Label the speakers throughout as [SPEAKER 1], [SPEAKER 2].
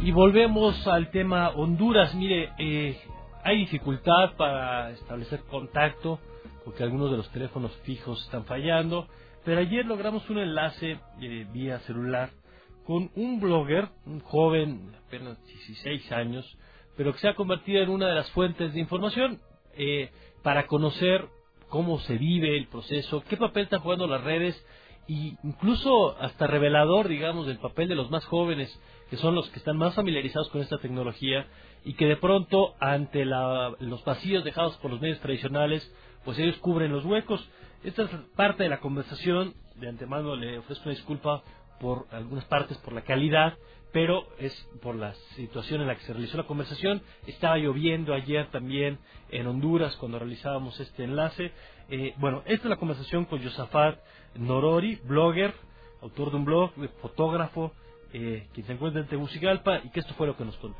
[SPEAKER 1] Y volvemos al tema Honduras. Mire, hay dificultad para establecer contacto porque algunos de los teléfonos fijos están fallando, pero ayer logramos un enlace vía celular con un blogger, un joven de apenas 16 años, pero que se ha convertido en una de las fuentes de información para conocer cómo se vive el proceso, qué papel están jugando las redes, y incluso hasta revelador, digamos, del papel de los más jóvenes, que son los que están más familiarizados con esta tecnología, y que de pronto, ante los vacíos dejados por los medios tradicionales, pues ellos cubren los huecos. Esta es parte de la conversación. De antemano le ofrezco una disculpa por algunas partes, por la calidad, pero es por la situación en la que se realizó la conversación. Estaba lloviendo ayer también en Honduras cuando realizábamos este enlace. Bueno, esta es la conversación con Yosafat Norori, blogger, autor de un blog, fotógrafo, quien se encuentra en Tegucigalpa, y que esto fue lo que nos contó.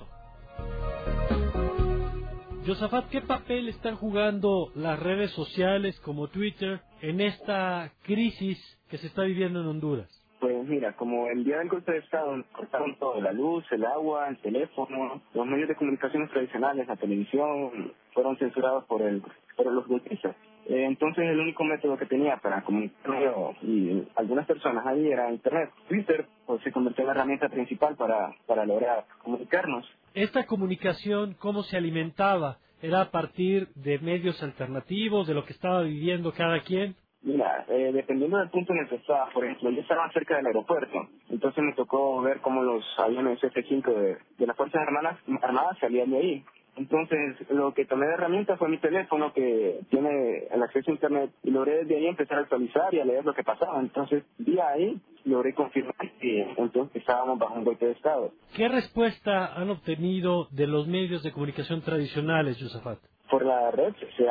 [SPEAKER 1] Yosafat, ¿qué papel están jugando las redes sociales como Twitter en esta crisis que se está viviendo en Honduras?
[SPEAKER 2] Pues mira, como el día del golpe de Estado cortaron todo, la luz, el agua, el teléfono, los medios de comunicaciones tradicionales, la televisión, fueron censurados por los golpistas. Entonces el único método que tenía para comunicarme y algunas personas ahí era Internet. Twitter pues, se convirtió en la herramienta principal para lograr comunicarnos.
[SPEAKER 1] ¿Esta comunicación cómo se alimentaba? ¿Era a partir de medios alternativos, de lo que estaba viviendo cada quien?
[SPEAKER 2] Mira, dependiendo del punto en el que estaba, por ejemplo, yo estaba cerca del aeropuerto, entonces me tocó ver cómo los aviones F-5 de las Fuerzas Armadas salían de ahí. Entonces, lo que tomé de herramienta fue mi teléfono, que tiene el acceso a Internet, y logré desde ahí empezar a actualizar y a leer lo que pasaba. Entonces, día ahí, logré confirmar que entonces estábamos bajo un golpe de Estado.
[SPEAKER 1] ¿Qué respuesta han obtenido de los medios de comunicación tradicionales, Yosafat?
[SPEAKER 2] Por la red,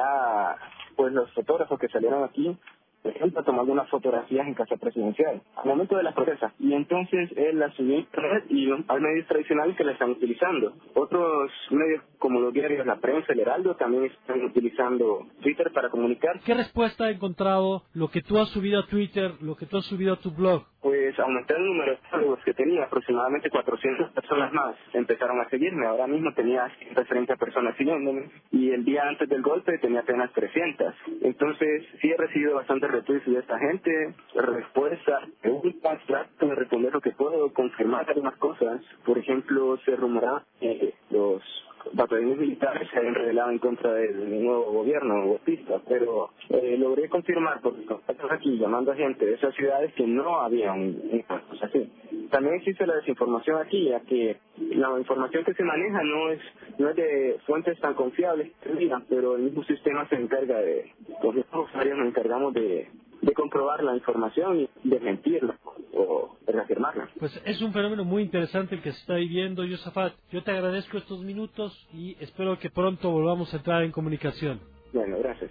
[SPEAKER 2] pues los fotógrafos que salieron aquí, por ejemplo, tomando unas fotografías en Casa Presidencial, al momento de la protesta. Y entonces él las subió a Internet y hay medios tradicionales que la están utilizando. Otros medios como los diarios La Prensa, El Heraldo, también están utilizando Twitter para comunicar.
[SPEAKER 1] ¿Qué respuesta ha encontrado lo que tú has subido a Twitter, lo que tú has subido a tu blog?
[SPEAKER 2] Pues aumenté el número de followers que tenía, aproximadamente 400 personas más empezaron a seguirme. Ahora mismo tenía 130 personas siguiéndome y el día antes del golpe tenía apenas 300. Entonces sí he recibido bastantes retweets de esta gente, respuestas, preguntas, trato de responder lo que puedo, confirmar algunas cosas. Por ejemplo, se rumoraba que los batallones militares se habían revelado en contra del nuevo gobierno golpista, pero logré confirmar por mis contactos aquí, llamando a gente de esas ciudades, que no había un caso así. También existe la desinformación aquí, ya que la información que se maneja no es de fuentes tan confiables que digan, pero el mismo sistema se encarga los mismos usuarios nos encargamos de comprobar la información y desmentirla o reafirmarla.
[SPEAKER 1] Pues es un fenómeno muy interesante el que se está viviendo, Yosafat. Yo te agradezco estos minutos y espero que pronto volvamos a entrar en comunicación.
[SPEAKER 2] Bueno, gracias.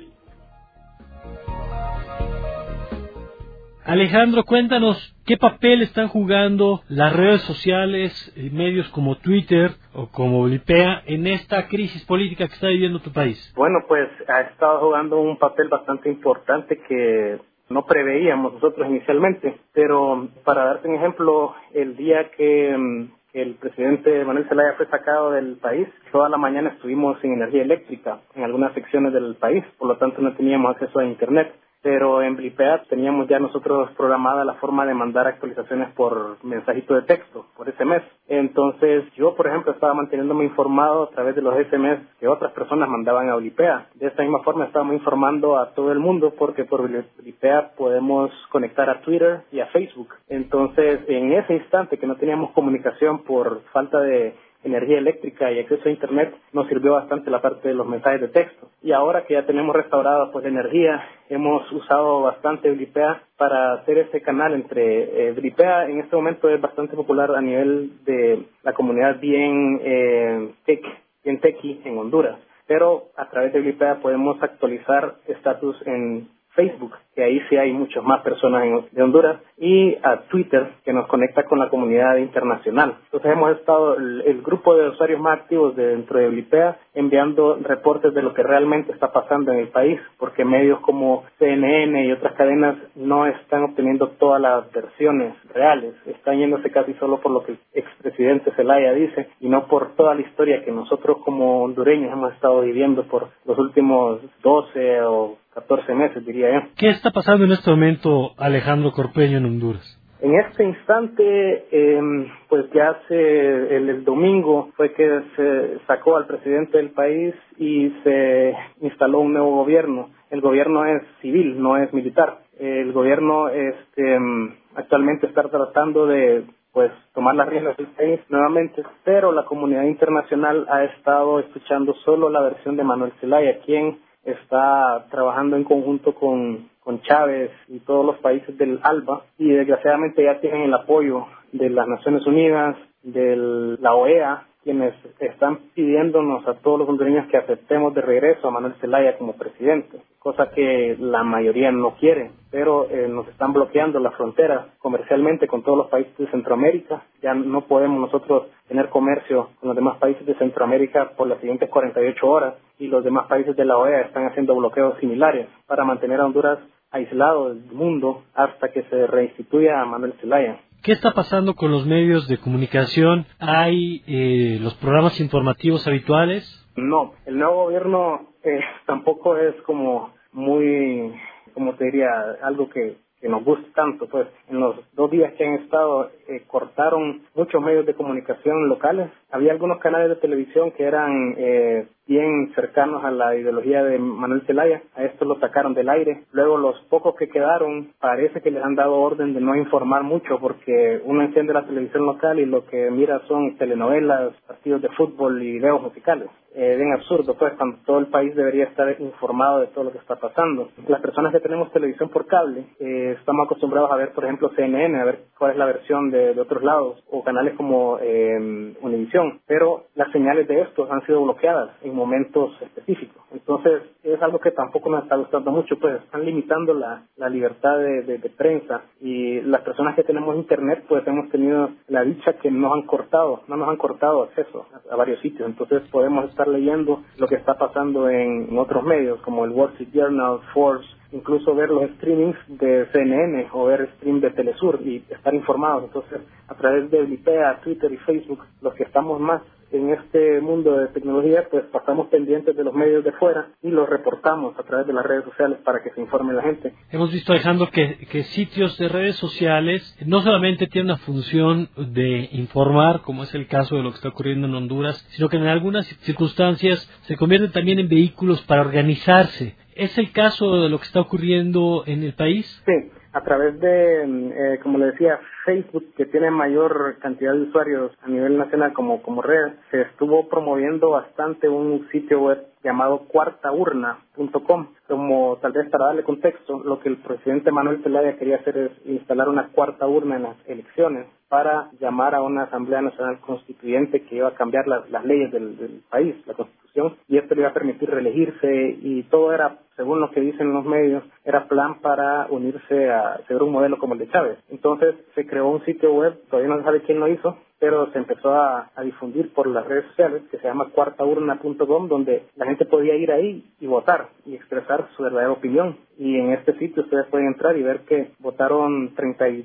[SPEAKER 1] Alejandro, cuéntanos qué papel están jugando las redes sociales, medios como Twitter o como Blipea en esta crisis política que está viviendo tu país.
[SPEAKER 3] Bueno, pues ha estado jugando un papel bastante importante que no preveíamos nosotros inicialmente, pero para darte un ejemplo, el día que el presidente Manuel Zelaya fue sacado del país, toda la mañana estuvimos sin energía eléctrica en algunas secciones del país, por lo tanto no teníamos acceso a Internet. Pero en Blipea teníamos ya nosotros programada la forma de mandar actualizaciones por mensajito de texto, por SMS. Entonces yo, por ejemplo, estaba manteniéndome informado a través de los SMS que otras personas mandaban a Blipea. De esta misma forma estábamos informando a todo el mundo, porque por Blipea podemos conectar a Twitter y a Facebook. Entonces, en ese instante que no teníamos comunicación por falta de energía eléctrica y acceso a Internet, nos sirvió bastante la parte de los mensajes de texto. Y ahora que ya tenemos restaurada pues la energía, hemos usado bastante Blipea para hacer ese canal entre Blipea. En este momento es bastante popular a nivel de la comunidad bien techie en Honduras, pero a través de Blipea podemos actualizar estatus en Facebook, que ahí sí hay muchas más personas de Honduras, y a Twitter, que nos conecta con la comunidad internacional. Entonces hemos estado, el grupo de usuarios más activos dentro de Blipea, enviando reportes de lo que realmente está pasando en el país, porque medios como CNN y otras cadenas no están obteniendo todas las versiones reales, están yéndose casi solo por lo que el presidente Zelaya dice, y no por toda la historia que nosotros como hondureños hemos estado viviendo por los últimos 12 o 14 meses, diría yo.
[SPEAKER 1] ¿Qué está pasando en este momento, Alejandro Corpeño, en Honduras?
[SPEAKER 3] En este instante, pues ya el domingo fue que se sacó al presidente del país y se instaló un nuevo gobierno. El gobierno es civil, no es militar. El gobierno actualmente está tratando de tomar las riendas del país nuevamente, pero la comunidad internacional ha estado escuchando solo la versión de Manuel Zelaya, quien está trabajando en conjunto con Chávez y todos los países del ALBA, y desgraciadamente ya tienen el apoyo de las Naciones Unidas, de la OEA, quienes están pidiéndonos a todos los hondureños que aceptemos de regreso a Manuel Zelaya como presidente, cosa que la mayoría no quiere, pero nos están bloqueando la frontera comercialmente con todos los países de Centroamérica. Ya no podemos nosotros tener comercio con los demás países de Centroamérica por las siguientes 48 horas, y los demás países de la OEA están haciendo bloqueos similares para mantener a Honduras aislado del mundo hasta que se reinstituya a Manuel Zelaya.
[SPEAKER 1] ¿Qué está pasando con los medios de comunicación? ¿Hay los programas informativos habituales?
[SPEAKER 3] No, el nuevo gobierno tampoco es como muy, como te diría, algo que nos guste tanto. Pues en los 2 días que han estado cortaron muchos medios de comunicación locales. Había algunos canales de televisión que eran bien cercanos a la ideología de Manuel Zelaya. A estos los sacaron del aire. Luego los pocos que quedaron parece que les han dado orden de no informar mucho, porque uno enciende la televisión local y lo que mira son telenovelas, partidos de fútbol y videos musicales. Bien absurdo, pues, cuando todo el país debería estar informado de todo lo que está pasando. Las personas que tenemos televisión por cable estamos acostumbrados a ver, por ejemplo, CNN, a ver cuál es la versión de otros lados, o canales como Univisión, pero las señales de estos han sido bloqueadas en momentos específicos. Entonces, es algo que tampoco nos está gustando mucho, pues están limitando la libertad de prensa, y las personas que tenemos internet, pues hemos tenido la dicha que no nos han cortado acceso a varios sitios. Entonces podemos estar leyendo lo que está pasando en otros medios como el Wall Street Journal, Forbes, incluso ver los streamings de CNN o ver stream de Telesur y estar informados. Entonces, a través de Blipea, Twitter y Facebook, los que estamos más en este mundo de tecnología, pues pasamos pendientes de los medios de fuera y los reportamos a través de las redes sociales para que se informe la gente.
[SPEAKER 1] Hemos visto, Alejandro, que sitios de redes sociales no solamente tienen una función de informar, como es el caso de lo que está ocurriendo en Honduras, sino que en algunas circunstancias se convierten también en vehículos para organizarse. ¿Es el caso de lo que está ocurriendo en el país?
[SPEAKER 3] Sí, a través de, como le decía, Facebook, que tiene mayor cantidad de usuarios a nivel nacional como red, se estuvo promoviendo bastante un sitio web llamado cuartaurna.com. Como tal vez para darle contexto, lo que el presidente Manuel Zelaya quería hacer es instalar una cuarta urna en las elecciones para llamar a una Asamblea Nacional Constituyente que iba a cambiar las leyes del país, la Constitución, y esto le iba a permitir reelegirse, y todo era, según lo que dicen los medios, era plan para unirse a ser un modelo como el de Chávez. Entonces se creó un sitio web, todavía no se sabe quién lo hizo, pero se empezó a difundir por las redes sociales, que se llama cuartaurna.com, donde la gente podía ir ahí y votar y expresar su verdadera opinión. Y en este sitio ustedes pueden entrar y ver que votaron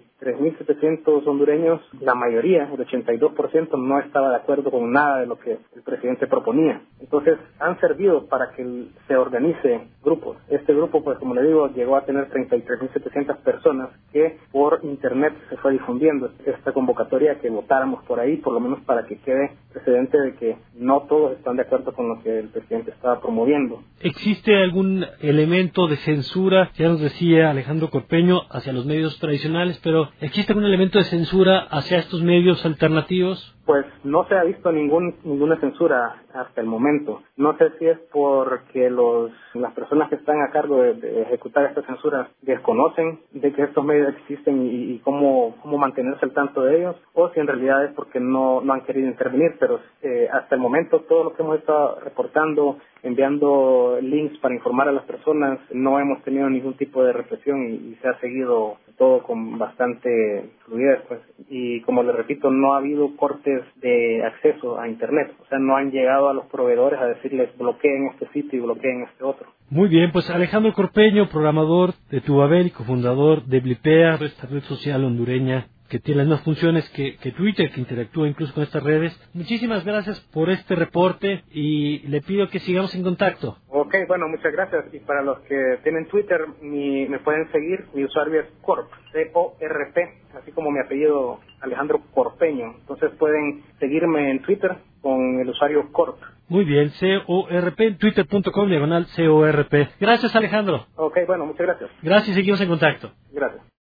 [SPEAKER 3] 33.700 hondureños. La mayoría, el 82%, no estaba de acuerdo con nada de lo que el presidente proponía. Entonces han servido para que se organice grupos. Este grupo, pues como le digo, llegó a tener 33.700 personas que por internet se fue difundiendo esta convocatoria, que votáramos por ahí, por lo menos para que quede precedente de que no todos están de acuerdo con lo que el presidente estaba promoviendo.
[SPEAKER 1] ¿Existe algún elemento de censura? Ya nos decía Alejandro Corpeño, hacia los medios tradicionales, pero ¿existe algún elemento de censura hacia estos medios alternativos?
[SPEAKER 3] Pues no se ha visto ninguna censura hasta el momento. No sé si es porque las personas que están a cargo de ejecutar esta censura desconocen de que estos medios existen y cómo mantenerse al tanto de ellos, o si en realidad es porque no han querido intervenir. Pero hasta el momento todo lo que hemos estado reportando, enviando links para informar a las personas, no hemos tenido ningún tipo de represión y se ha seguido todo con bastante fluidez, pues. Y como les repito, no ha habido cortes de acceso a internet, o sea, no han llegado a los proveedores a decirles bloqueen este sitio y bloqueen este otro.
[SPEAKER 1] Muy bien, pues Alejandro Corpeño, programador de Tubabel y cofundador de Blipea, esta red social hondureña que tiene las mismas funciones que Twitter, que interactúa incluso con estas redes. Muchísimas gracias por este reporte y le pido que sigamos en contacto.
[SPEAKER 3] Ok, bueno, muchas gracias. Y para los que tienen Twitter, me pueden seguir. Mi usuario es Corp, C-O-R-P, así como mi apellido Alejandro Corpeño. Entonces pueden seguirme en Twitter con el usuario Corp.
[SPEAKER 1] Muy bien, C-O-R-P, twitter.com/CORP. Gracias, Alejandro.
[SPEAKER 3] Ok, bueno, muchas gracias.
[SPEAKER 1] Gracias, seguimos en contacto.
[SPEAKER 3] Gracias.